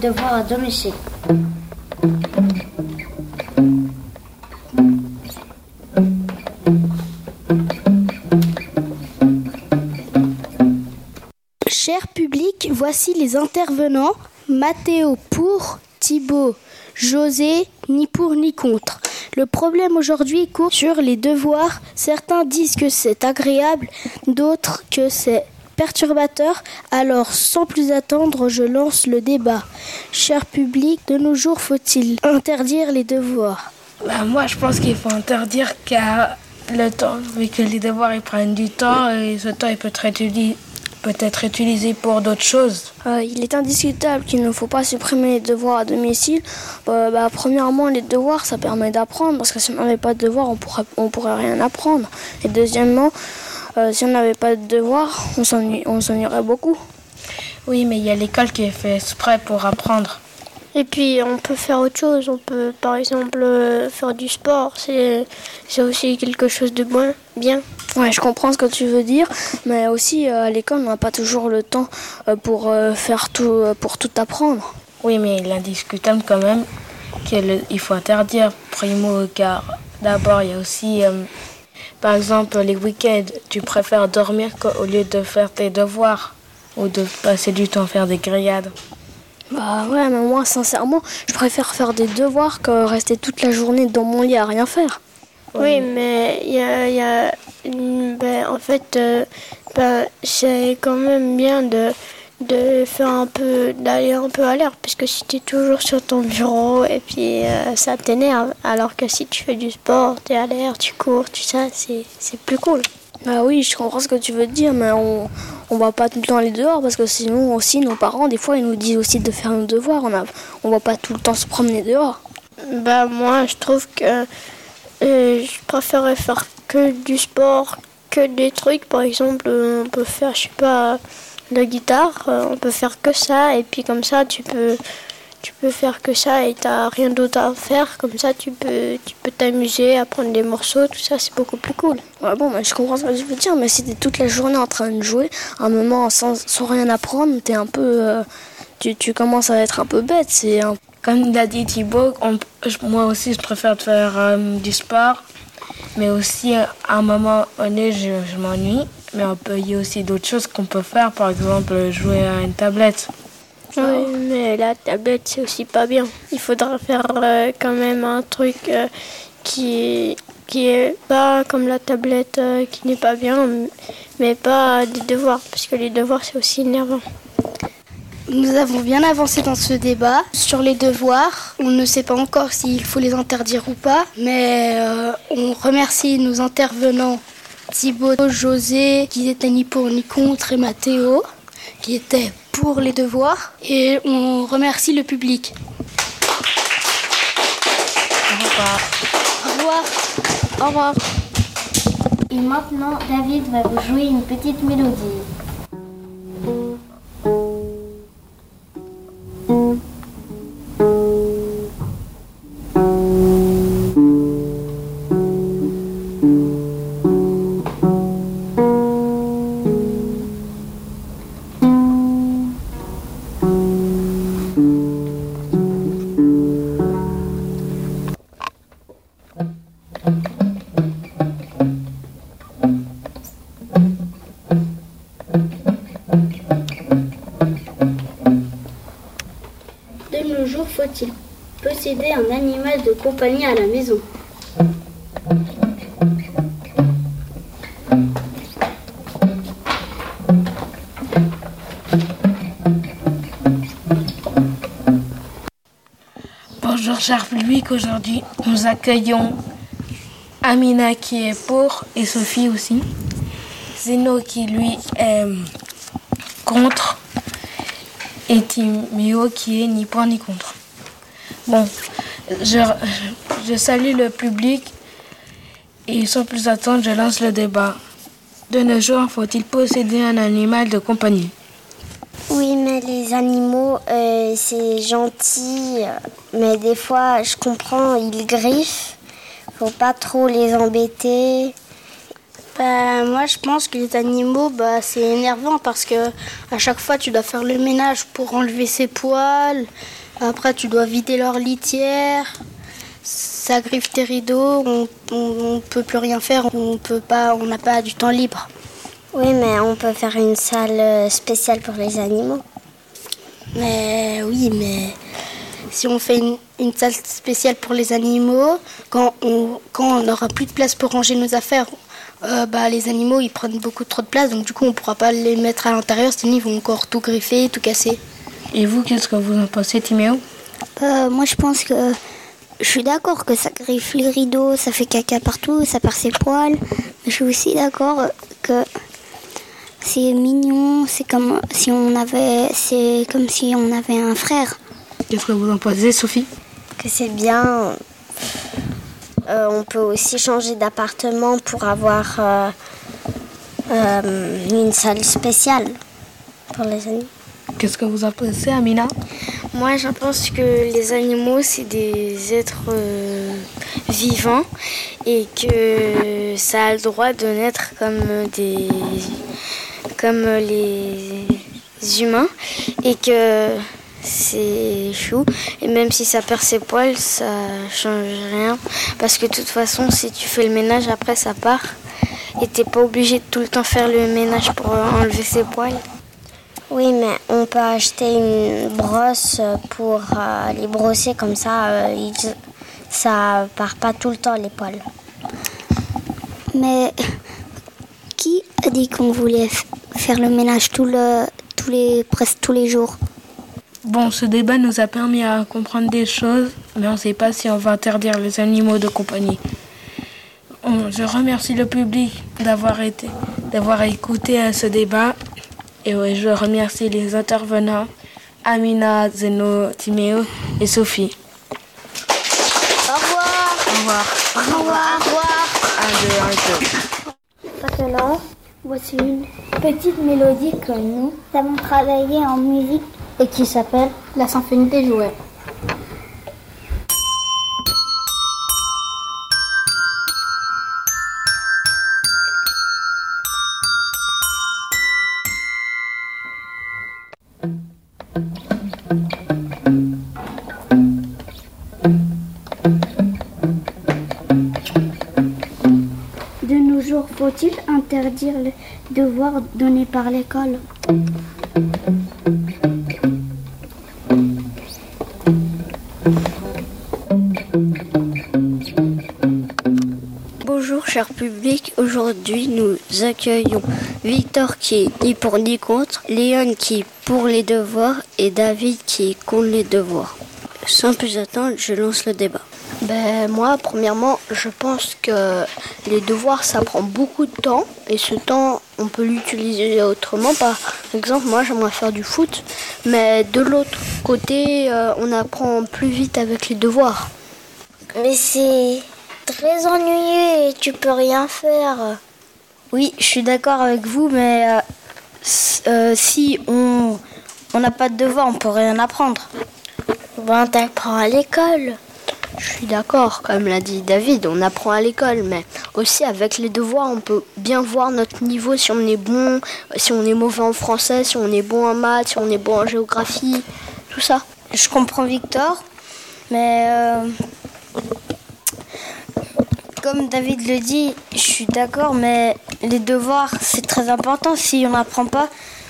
devoirs à domicile. Cher public, voici les intervenants. Mathéo pour, Thibaut, José, ni pour ni contre. Le problème aujourd'hui court sur les devoirs. Certains disent que c'est agréable, d'autres que c'est perturbateur. Alors, sans plus attendre, je lance le débat. Cher public, de nos jours, faut-il interdire les devoirs ? Moi, je pense qu'il faut interdire car le temps, vu que les devoirs ils prennent du temps, et ce temps il peut être utilisé pour d'autres choses. Il est indiscutable qu'il ne faut pas supprimer les devoirs à domicile. Premièrement, les devoirs, ça permet d'apprendre, parce que si on n'avait pas de devoirs, on pourrait rien apprendre. Et deuxièmement, si on n'avait pas de devoirs, on s'ennuierait beaucoup. Oui, mais il y a l'école qui est faite exprès pour apprendre. Et puis, on peut faire autre chose. On peut, par exemple, faire du sport. C'est aussi quelque chose de bien. Ouais, je comprends ce que tu veux dire, mais aussi à l'école, on n'a pas toujours le temps pour tout apprendre. Oui, mais il est indiscutable quand même qu'il faut interdire primo, car d'abord, il y a aussi, par exemple, les week-ends, tu préfères dormir au lieu de faire tes devoirs ou de passer du temps à faire des grillades. Ouais, mais moi, sincèrement, je préfère faire des devoirs que rester toute la journée dans mon lit à rien faire. Oui, mais en fait, c'est quand même bien d'aller un peu à l'air, puisque si tu es toujours sur ton bureau et puis ça t'énerve, alors que si tu fais du sport, tu es à l'air, tu cours, tout ça, c'est plus cool. Oui, je comprends ce que tu veux dire, mais on va pas tout le temps aller dehors, parce que sinon aussi nos parents, des fois, ils nous disent aussi de faire nos devoirs. On va pas tout le temps se promener dehors. Moi, je trouve que je préférerais faire que du sport, que des trucs. Par exemple, on peut faire, la guitare, on peut faire que ça, et puis comme ça, tu peux faire que ça et t'as rien d'autre à faire. Comme ça, tu peux t'amuser, apprendre des morceaux, tout ça, c'est beaucoup plus cool. Je comprends ce que tu veux dire, mais si t'es toute la journée en train de jouer, à un moment sans rien apprendre, t'es un peu, tu commences à être un peu bête. Comme l'a dit Thibaut, moi aussi je préfère faire du sport, mais aussi à un moment donné je m'ennuie, mais il y a aussi d'autres choses qu'on peut faire, par exemple jouer à une tablette. Oui, mais la tablette, c'est aussi pas bien. Il faudra faire quand même un truc qui est pas comme la tablette, qui n'est pas bien, mais pas des devoirs, parce que les devoirs, c'est aussi énervant. Nous avons bien avancé dans ce débat sur les devoirs. On ne sait pas encore s'il faut les interdire ou pas, mais on remercie nos intervenants Thibaut, José, qui n'étaient ni pour ni contre, et Mathéo, qui était pour les devoirs, et on remercie le public. Au revoir. Au revoir. Au revoir. Et maintenant, David va vous jouer une petite mélodie. Faut-il posséder un animal de compagnie à la maison ? Bonjour cher public, aujourd'hui nous accueillons Amina qui est pour et Sophie aussi. Zeno qui lui est contre et Timéo qui est ni pour ni contre. Bon, je salue le public et sans plus attendre, je lance le débat. De nos jours, faut-il posséder un animal de compagnie ? Oui, mais les animaux, c'est gentil, mais des fois, je comprends, ils griffent. Faut pas trop les embêter. Moi, je pense que les animaux, c'est énervant parce que à chaque fois, tu dois faire le ménage pour enlever ses poils. Après, tu dois vider leur litière. Ça griffe tes rideaux. On peut plus rien faire. On n'a pas du temps libre. Oui, mais on peut faire une salle spéciale pour les animaux. Mais si on fait une salle spéciale pour les animaux, quand on n'aura plus de place pour ranger nos affaires, les animaux ils prennent beaucoup trop de place, donc du coup on ne pourra pas les mettre à l'intérieur, sinon ils vont encore tout griffer, tout casser. Et vous, qu'est-ce que vous en pensez, Timéo? Moi je pense que je suis d'accord que ça griffe les rideaux, ça fait caca partout, ça perd ses poils. Mais je suis aussi d'accord que c'est mignon, c'est comme si on avait un frère. Qu'est-ce que vous en pensez, Sophie? Que c'est bien. On peut aussi changer d'appartement pour avoir une salle spéciale pour les animaux. Qu'est-ce que vous en pensez, Amina? Moi, je pense que les animaux, c'est des êtres vivants et que ça a le droit de naître comme les humains et que c'est chou. Et même si ça perd ses poils, ça change rien. Parce que de toute façon, si tu fais le ménage, après ça part. Et t'es pas obligé de tout le temps faire le ménage pour enlever ses poils. Oui, mais on peut acheter une brosse pour les brosser comme ça. Ça part pas tout le temps les poils. Mais qui a dit qu'on voulait faire le ménage presque tous les jours? Bon, ce débat nous a permis à comprendre des choses, mais on ne sait pas si on va interdire les animaux de compagnie. Je remercie le public d'avoir écouté ce débat. Et je remercie les intervenants, Amina, Zeno, Timéo et Sophie. Au revoir. Au revoir. Au revoir. Au revoir. 1, 2, 1, 2. Maintenant, voici une petite mélodie que nous avons travaillée en musique et qui s'appelle La Symphonie des Jouets. De nos jours, faut-il interdire les devoirs donnés par l'école ? Bonjour cher public, aujourd'hui nous accueillons Victor qui est ni pour ni contre, Léon qui est pour les devoirs et David qui est contre les devoirs. Sans plus attendre, je lance le débat. Moi, premièrement, je pense que les devoirs, ça prend beaucoup de temps et ce temps, on peut l'utiliser autrement. Par exemple, moi, j'aimerais faire du foot, mais de l'autre côté, on apprend plus vite avec les devoirs. Mais c'est très ennuyeux et tu peux rien faire. Oui, je suis d'accord avec vous, mais si on n'a pas de devoir, on peut rien apprendre. On t'apprend à l'école. Je suis d'accord, comme l'a dit David, on apprend à l'école, mais aussi avec les devoirs, on peut bien voir notre niveau, si on est bon, si on est mauvais en français, si on est bon en maths, si on est bon en géographie, tout ça. Je comprends Victor, mais comme David le dit, je suis d'accord, mais les devoirs, c'est très important. Si on n'apprend pas,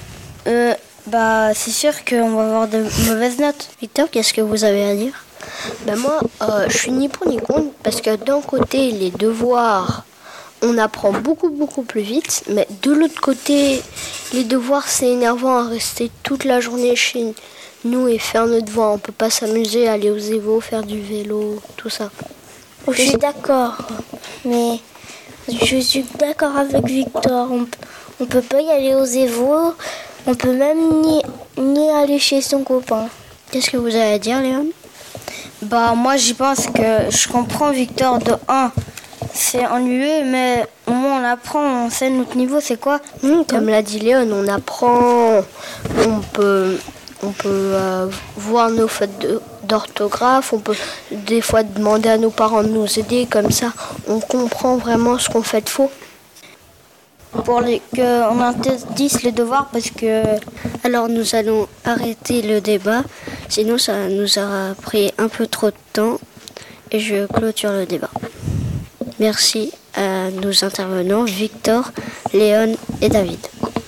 c'est sûr qu'on va avoir de mauvaises notes. Victor, qu'est-ce que vous avez à dire ? Moi, je suis ni pour ni contre, parce que d'un côté, les devoirs, on apprend beaucoup plus vite, mais de l'autre côté, les devoirs, c'est énervant à rester toute la journée chez nous et faire nos devoirs. On peut pas s'amuser, aller aux évos, faire du vélo, tout ça. Je suis d'accord, mais je suis d'accord avec Victor. On peut pas y aller aux évos, on peut même ni aller chez son copain. Qu'est-ce que vous avez à dire, Léon ? Moi, j'y pense que je comprends Victor de 1. C'est ennuyeux, mais au moins on apprend, on sait notre niveau, c'est quoi. Comme l'a dit Léon, on apprend, on peut voir nos fautes d'orthographe, on peut des fois demander à nos parents de nous aider, comme ça on comprend vraiment ce qu'on fait de faux. pour qu'on interdise les devoirs parce que... Alors nous allons arrêter le débat, sinon ça nous aura pris un peu trop de temps et je clôture le débat. Merci à nos intervenants Victor, Léon et David.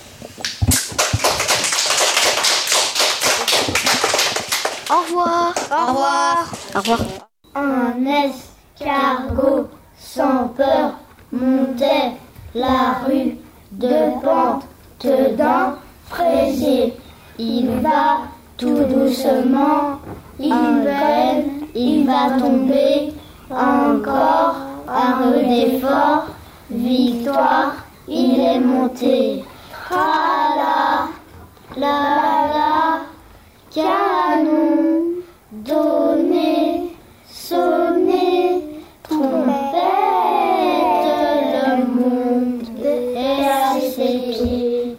Au revoir. Au revoir. Au revoir. Un escargot sans peur montait la rue de pente d'un fraisier. Il va tout doucement, il peine, il va tomber. Encore un peu d'effort, victoire, il est monté. Tra-la, la, canon, donner, sonner, trompette, le monde est à ses pieds.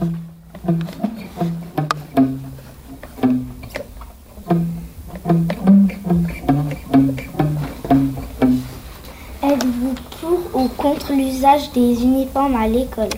Êtes-vous pour ou contre l'usage des uniformes à l'école?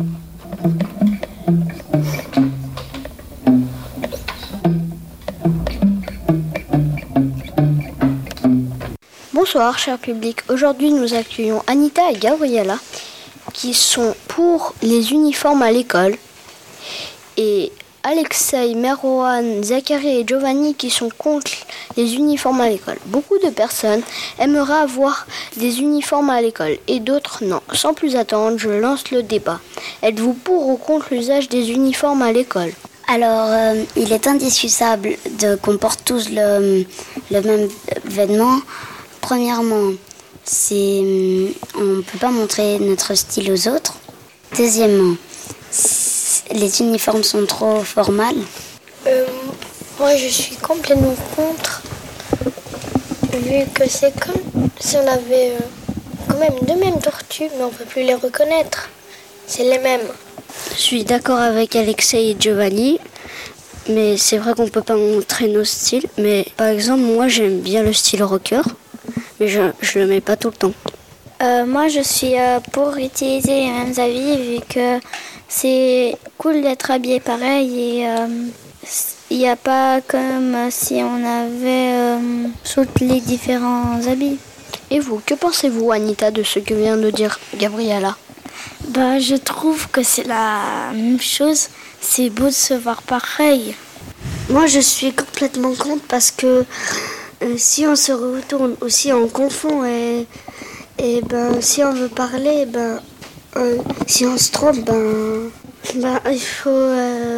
Bonsoir, cher public. Aujourd'hui, nous accueillons Anita et Gabriella qui sont pour les uniformes à l'école et Alexei, Merwan, Zachary et Giovanni qui sont contre les uniformes à l'école. Beaucoup de personnes aimeraient avoir des uniformes à l'école et d'autres non. Sans plus attendre, je lance le débat. Êtes-vous pour ou contre l'usage des uniformes à l'école? Alors, il est indiscutable qu'on porte tous le même vêtement. Premièrement, on ne peut pas montrer notre style aux autres. Deuxièmement, les uniformes sont trop formels. Moi, je suis complètement contre, vu que c'est comme si on avait quand même deux mêmes tortues, mais on ne peut plus les reconnaître. C'est les mêmes. Je suis d'accord avec Alexei et Giovanni, mais c'est vrai qu'on ne peut pas montrer nos styles. Mais par exemple, moi, j'aime bien le style rocker, mais je le mets pas tout le temps. Moi, je suis pour utiliser les mêmes habits, vu que c'est cool d'être habillé pareil et il n'y a pas comme si on avait tous les différents habits. Et vous, que pensez-vous, Anita, de ce que vient de dire Gabriella? Je trouve que c'est la même chose. C'est beau de se voir pareil. Moi, je suis complètement contre parce que si on se retourne ou si on confond et si on veut parler, si on se trompe, il faut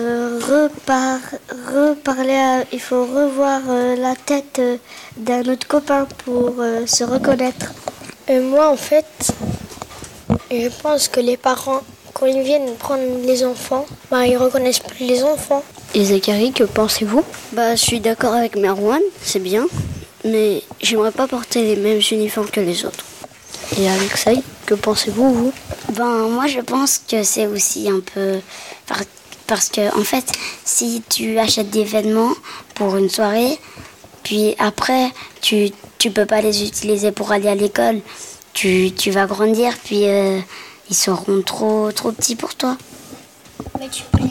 reparler, il faut revoir la tête d'un autre copain pour se reconnaître. Moi, en fait, je pense que les parents, quand ils viennent prendre les enfants, ils reconnaissent plus les enfants. Et Zachary, que pensez-vous? Je suis d'accord avec Merwan, c'est bien, mais j'aimerais pas porter les mêmes uniformes que les autres. Et Alexei, que pensez-vous, vous? Moi, je pense que c'est aussi un peu... Parce que, en fait, si tu achètes des vêtements pour une soirée, puis après, tu peux pas les utiliser pour aller à l'école, tu vas grandir, puis ils seront trop petits pour toi. Mais tu peux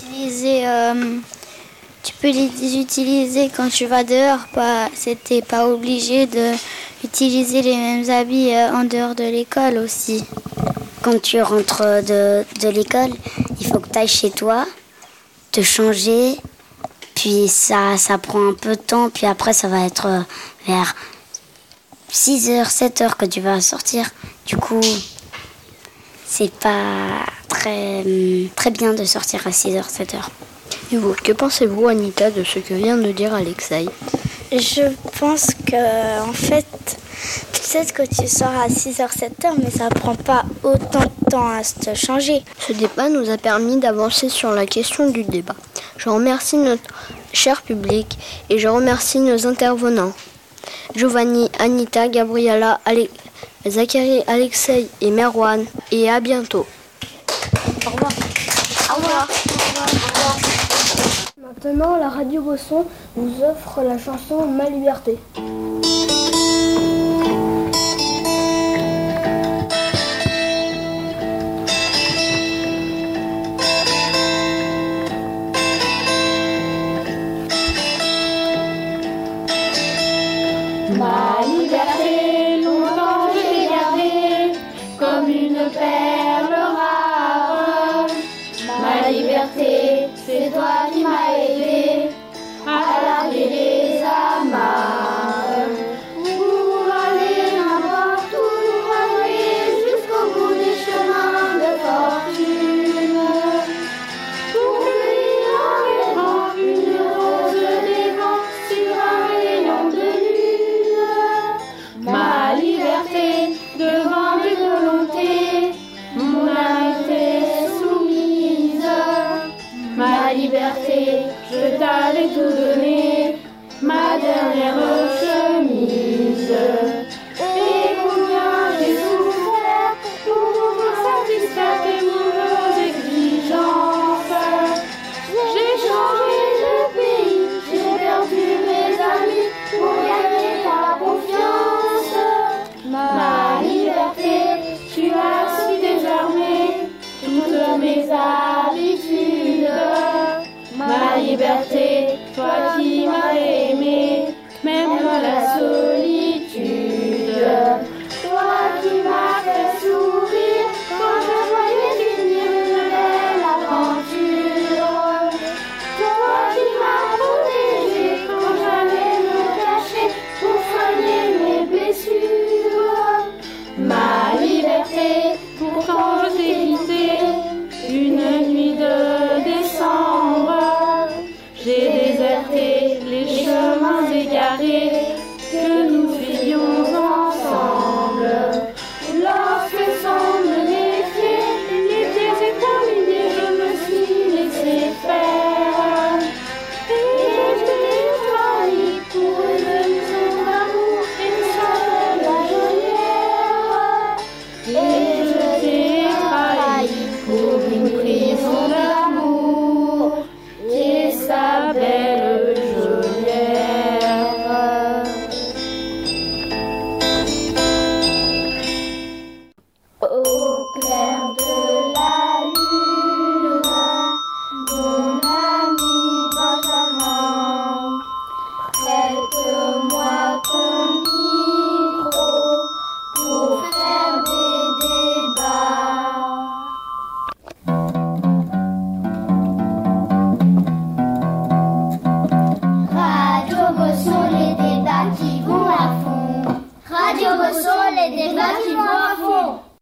les utiliser quand tu vas dehors. T'es pas obligé d'utiliser les mêmes habits en dehors de l'école aussi. Quand tu rentres de l'école, il faut que tu ailles chez toi, te changer, puis ça prend un peu de temps, puis après ça va être vers 6h, 7h que tu vas sortir. Du coup, c'est pas très bien de sortir à 6h, 7h. Et vous, que pensez-vous, Anita, de ce que vient de dire Alexei? Je pense que, en fait, peut-être que tu sors à 6h, 7h, mais ça prend pas autant de temps à se changer. Ce débat nous a permis d'avancer sur la question du débat. Je remercie notre cher public et je remercie nos intervenants. Giovanni, Anita, Gabriella, Zachary, Alexei et Merwan. Et à bientôt. Au revoir. Au revoir. Maintenant, la radio Bosson vous offre la chanson Ma Liberté. une perle rare. Ma liberté, c'est toi qui m'as aidé à larguer les amarres. Pour aller n'importe où, aller jusqu'au bout des chemins de fortune. Pour cueillir en rêvant une rose des vents sur un rayon de lune. Ma liberté devant des volontés, mon âme était soumise. Ma liberté, je t'avais tout donné, ma dernière chemise. Et combien j'ai souffert pour satisfaire tes mauvaises exigences. J'ai changé de pays, j'ai perdu mes amis pour gagner ta confiance. Ma liberté, tu as su désarmer toutes mes habitudes. Ma liberté, toi qui m'as aimé, même dans la solitude. Toi qui m'as fait sourire quand je voyais finir une belle aventure. Toi qui m'as protégé quand j'allais me cacher pour soigner mes blessures. Ma liberté, pourtant je t'ai quitté une nuit de décembre. J'ai déserté les chemins égarés que nous faisions ensemble. Lorsque sans me méfier, les pieds éterminés, je me suis laissé faire. Et je t'ai trahi pour une maison d'amour et ça la geôlière. Et je t'ai trahi pour une prison d'amour et sa belle geôlière. Au clair de la lune, mon ami Benjamin, prête-moi ton micro pour faire des débats. Radio Bosson, les débats qui vont à fond. Radio Bosson, les débats qui vont à fond.